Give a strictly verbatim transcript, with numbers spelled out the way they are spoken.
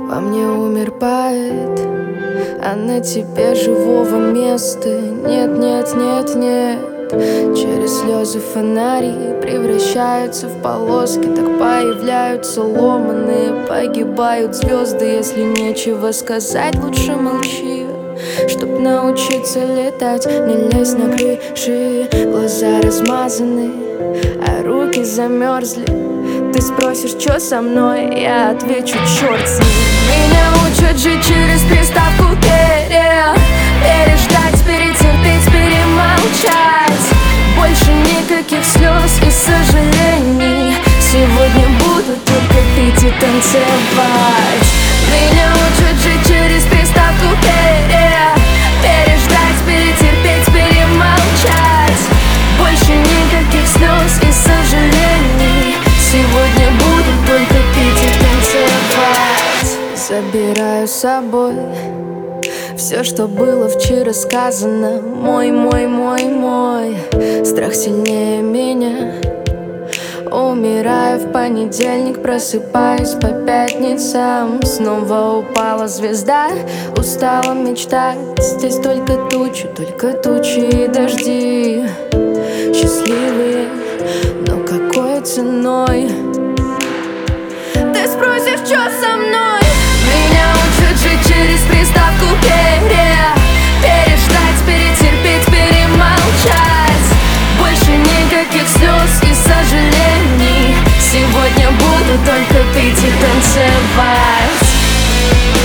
Во мне умер поэт, а на тебе живого места нет, нет, нет, нет. Через слезы фонари превращаются в полоски, так появляются ломаные, погибают звезды. Если нечего сказать, лучше молчи. Чтоб научиться летать, не лезь на крыши. Глаза размазаны, а руки замерзли. Ты спросишь, что со мной, я отвечу, черт с ним. Меня учат жить через приставку «пере». Переждать, перетерпеть, перемолчать. Больше никаких слез и сожалений. Сегодня буду только пить и танцевать. Меня учат жить через приставку «пере». Переждать, перетерпеть, перемолчать. Больше никаких слез и сожалений. Сегодня буду только пить и танцевать. Забираю с собой все, что было вчера сказано. Мой, мой, мой, мой. Страх сильнее меня. Умираю в понедельник, просыпаюсь по пятницам. Снова упала звезда, устала мечтать. Здесь только тучи, только тучи и дожди. Счастливые, но какой ценой? Ты спросишь, что со мной? Меня учат жить через приставку «пере». Переждать, перетерпеть, перемолчать. Больше никаких слез и сожалений. Сегодня буду только пить и танцевать.